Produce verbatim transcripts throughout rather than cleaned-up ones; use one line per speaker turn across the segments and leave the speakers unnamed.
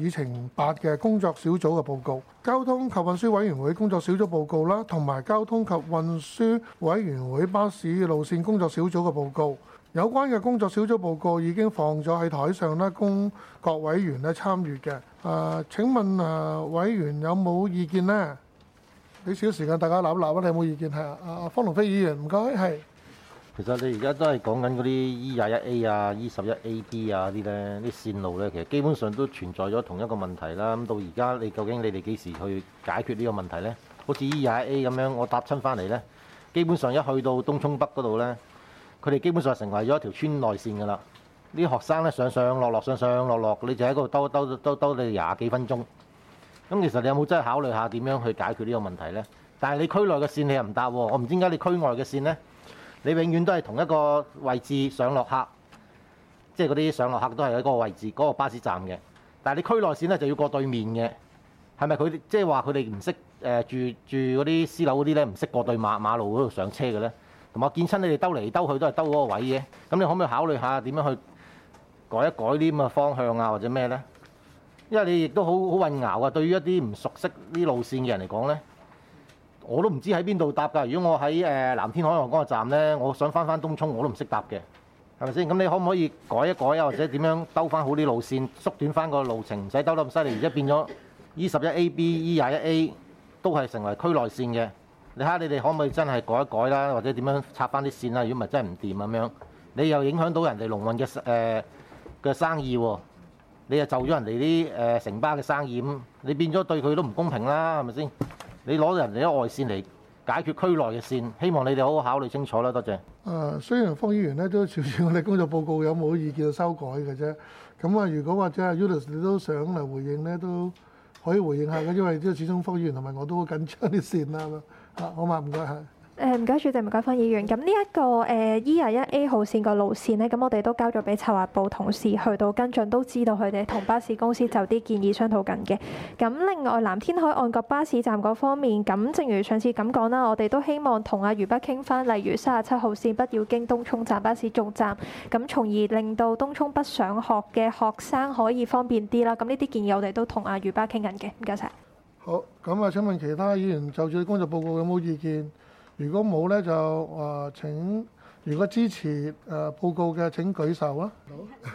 議程八嘅工作小組嘅報告、交通及運輸委員會工作小組報告啦，同埋交通及運輸委員會巴士路線工作小組嘅報告。有關嘅工作小組報告已經放咗喺台上啦，供各委員咧參與嘅。誒、呃，請問誒、呃、委員有冇意見呢？俾少時間大家諗一諗，你有冇意見？係啊，阿方龍飛議員，唔該，係。
其實你而家都係講緊嗰啲 E 廿一 A 啊、E 十一 A B 啊啲咧，啲線路咧，其實基本上都存在咗同一個問題啦。咁到而家你究竟你哋幾時去解決呢個問題咧？好似 E 廿一 A 咁樣，我搭親翻嚟咧，基本上一去到東涌北嗰度咧，佢哋基本上成為咗一條村內線㗎啦。啲學生咧上上落落上上落落，你就喺嗰度兜兜兜兜你廿幾分鐘。咁其實你有冇真係考慮下點樣去解決呢個問題咧？但係你區內嘅線你又唔搭喎，我唔知點解你區外嘅線咧？你永遠都係同一個位置上落客，即係嗰啲上落客都係喺嗰個位置嗰、嗰個巴士站嘅。但係你區內線咧就要過對面嘅，係咪佢哋即係話佢哋唔識誒住住嗰啲私樓嗰啲咧唔識過對馬馬路嗰度上車嘅咧？同埋我見親你哋兜嚟兜去都係兜嗰個位嘅，咁你可唔可以考慮下點樣去改一改啲咁嘅方向啊或者咩咧？因為你亦都好好混淆啊，對於一啲唔熟悉啲路線嘅人嚟講咧。我都唔知喺邊度搭㗎。如果我喺誒藍天海岸嗰個站咧，我想翻翻東涌，我都唔識搭嘅，係咪先？咁你可唔可以改一改啊，或者點樣兜翻好啲路線，縮短翻個路程，唔使兜得咁犀利？而家變咗 E 十一 A B、E 廿一 A 都係成為區內線嘅。你睇下你哋可唔可以真係改一改啦，或者點樣拆翻啲線啦？如果唔係真係唔掂咁樣，你又影響到人哋龍運嘅誒嘅生意喎，你又就咗人哋啲誒城巴嘅生意咁，你變咗對佢都唔公平啦，係咪先？你攞人哋啲外線嚟解決區內嘅線，希望你哋好好考慮清楚啦。多謝。誒、
呃，雖然方議員咧都朝住我哋工作報告有冇意見修改嘅啫。咁啊，如果或者阿 Ulyss 你都想嚟回應咧，都可以回應下嘅，因為即係始終方議員同埋我都好緊張啲線啦。啊，好嘛，唔該係。
誒唔該主席，唔該方議員。咁呢一個誒 E 廿一 A 號線個路線呢，咁我哋都交咗俾策劃部同事去到跟進，都知道佢哋同巴士公司就啲建議商討緊嘅。咁另外藍天海岸個巴士站嗰方面，咁正如上次咁講啦，我哋都希望同阿渝北傾翻，例如三十七號線不要經東涌站巴士總站，咁從而令到東涌北上學嘅學生可以方便啲啦。咁呢啲建議我哋都同阿渝北傾緊嘅。唔該晒。
好，咁啊請問其他議員就住工作報告有冇意見？如果冇咧，就誒、呃、請，如果支持誒、呃、報告嘅請舉手啦。好。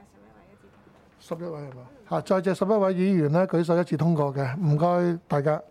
十一位係嘛？嚇，在席十一位議員咧舉手一致通過嘅，唔該大家。